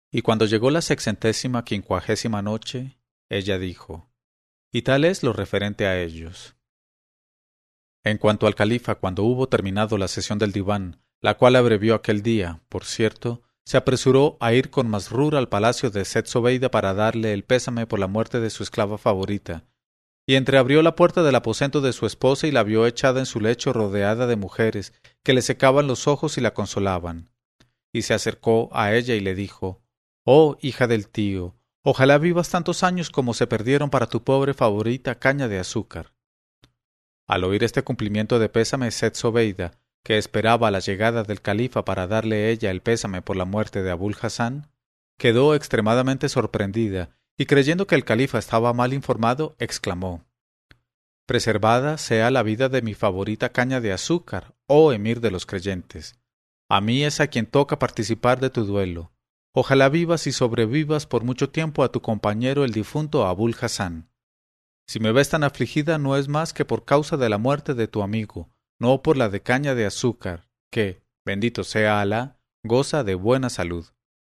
Y cuando llegó la 650ª noche, ella dijo: y tal es lo referente a ellos. En cuanto al califa, cuando hubo terminado la sesión del diván, la cual abrevió aquel día, por cierto, se apresuró a ir con Masrur al palacio de Sett Zobeida para darle el pésame por la muerte de su esclava favorita, y entreabrió la puerta del aposento de su esposa y la vio echada en su lecho rodeada de mujeres que le secaban los ojos y la consolaban. Y se acercó a ella y le dijo: «Oh, hija del tío, ojalá vivas tantos años como se perdieron para tu pobre favorita caña de azúcar». Al oír este cumplimiento de pésame, Sett Zobeida, que esperaba la llegada del califa para darle ella el pésame por la muerte de Abul Hassan, quedó extremadamente sorprendida y creyendo que el califa estaba mal informado, exclamó: «Preservada sea la vida de mi favorita caña de azúcar, oh emir de los creyentes. A mí es a quien toca participar de tu duelo. Ojalá vivas y sobrevivas por mucho tiempo a tu compañero el difunto Abul Hassan. Si me ves tan afligida no es más que por causa de la muerte de tu amigo, no por la de caña de azúcar, que, bendito sea Alá, goza de buena salud».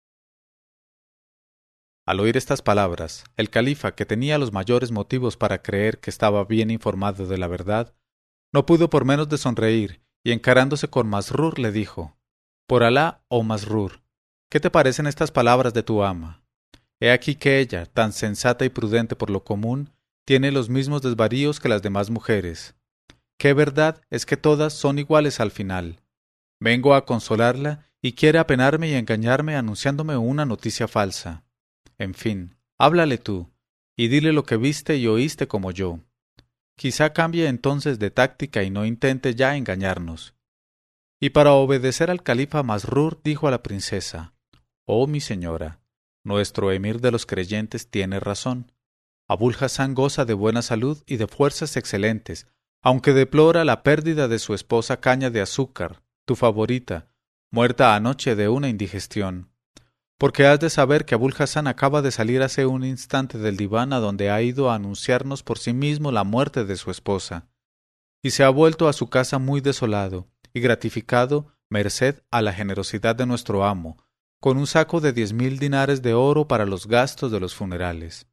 Al oír estas palabras, el califa, que tenía los mayores motivos para creer que estaba bien informado de la verdad, no pudo por menos de sonreír, y encarándose con Masrur le dijo: «Por Alá, oh Masrur, ¿qué te parecen estas palabras de tu ama? He aquí que ella, tan sensata y prudente por lo común, tiene los mismos desvaríos que las demás mujeres. Qué verdad es que todas son iguales al final. Vengo a consolarla y quiere apenarme y engañarme anunciándome una noticia falsa. En fin, háblale tú, y dile lo que viste y oíste como yo. Quizá cambie entonces de táctica y no intente ya engañarnos». Y para obedecer al califa, Masrur dijo a la princesa: «Oh mi señora, nuestro emir de los creyentes tiene razón. Abul Hassan goza de buena salud y de fuerzas excelentes, aunque deplora la pérdida de su esposa caña de azúcar, tu favorita, muerta anoche de una indigestión. Porque has de saber que Abul Hassan acaba de salir hace un instante del diván a donde ha ido a anunciarnos por sí mismo la muerte de su esposa, y se ha vuelto a su casa muy desolado y gratificado merced a la generosidad de nuestro amo, con un saco de 10.000 dinares de oro para los gastos de los funerales».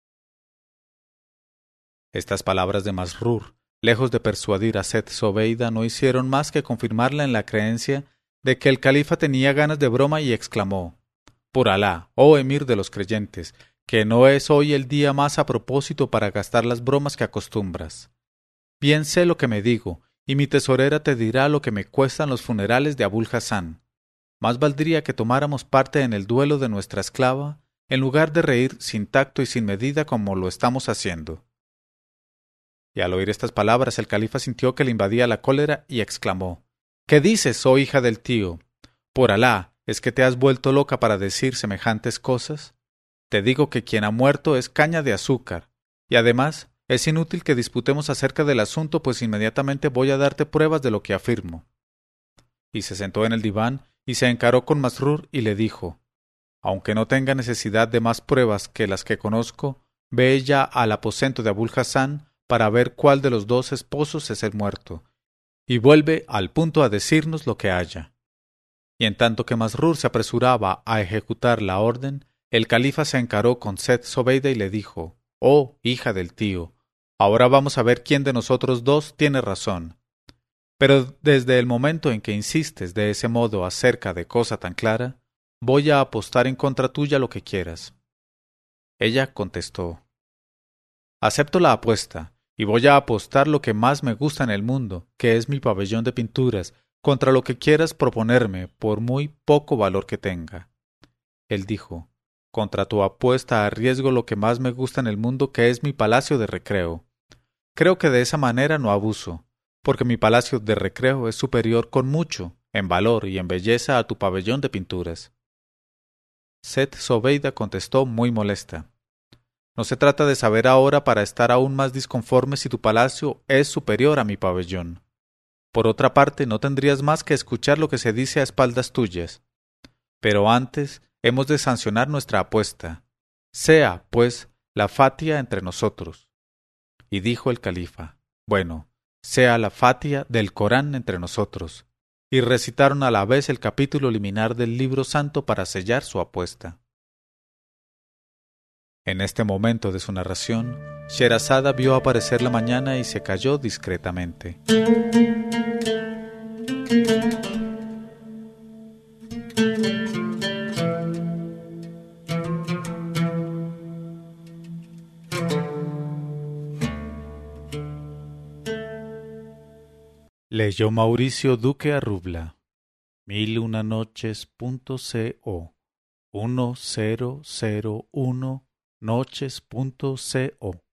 Estas palabras de Masrur, lejos de persuadir a Sett Zobeida, no hicieron más que confirmarla en la creencia de que el califa tenía ganas de broma y exclamó: «Por Alá, oh emir de los creyentes, que no es hoy el día más a propósito para gastar las bromas que acostumbras. Bien sé lo que me digo, y mi tesorera te dirá lo que me cuestan los funerales de Abul Hassan. Más valdría que tomáramos parte en el duelo de nuestra esclava, en lugar de reír sin tacto y sin medida como lo estamos haciendo». Y al oír estas palabras el califa sintió que le invadía la cólera y exclamó: «¿Qué dices, oh hija del tío? Por Alá, ¿es que te has vuelto loca para decir semejantes cosas? Te digo que quien ha muerto es caña de azúcar, y además es inútil que disputemos acerca del asunto, pues inmediatamente voy a darte pruebas de lo que afirmo». Y se sentó en el diván y se encaró con Masrur y le dijo: «Aunque no tenga necesidad de más pruebas que las que conozco, ve ya al aposento de Abul Hassan para ver cuál de los dos esposos es el muerto, y vuelve al punto a decirnos lo que haya». Y en tanto que Masrur se apresuraba a ejecutar la orden, el califa se encaró con Sett Zobeida y le dijo: «Oh, hija del tío, ahora vamos a ver quién de nosotros dos tiene razón. Pero desde el momento en que insistes de ese modo acerca de cosa tan clara, voy a apostar en contra tuya lo que quieras». Ella contestó: «Acepto la apuesta, y voy a apostar lo que más me gusta en el mundo, que es mi pabellón de pinturas, contra lo que quieras proponerme, por muy poco valor que tenga». Él dijo: «Contra tu apuesta arriesgo lo que más me gusta en el mundo, que es mi palacio de recreo. Creo que de esa manera no abuso, porque mi palacio de recreo es superior con mucho, en valor y en belleza, a tu pabellón de pinturas». Sett Zobeida contestó muy molesta: «No se trata de saber ahora para estar aún más disconforme si tu palacio es superior a mi pabellón. Por otra parte, no tendrías más que escuchar lo que se dice a espaldas tuyas. Pero antes hemos de sancionar nuestra apuesta. Sea, pues, la fatia entre nosotros». Y dijo el califa: «Bueno, sea la fatia del Corán entre nosotros». Y recitaron a la vez el capítulo liminar del libro santo para sellar su apuesta. En este momento de su narración, Sherazada vio aparecer la mañana y se calló discretamente. Leyó Mauricio Duque Arrubla. 1001noches.co 1001noches.co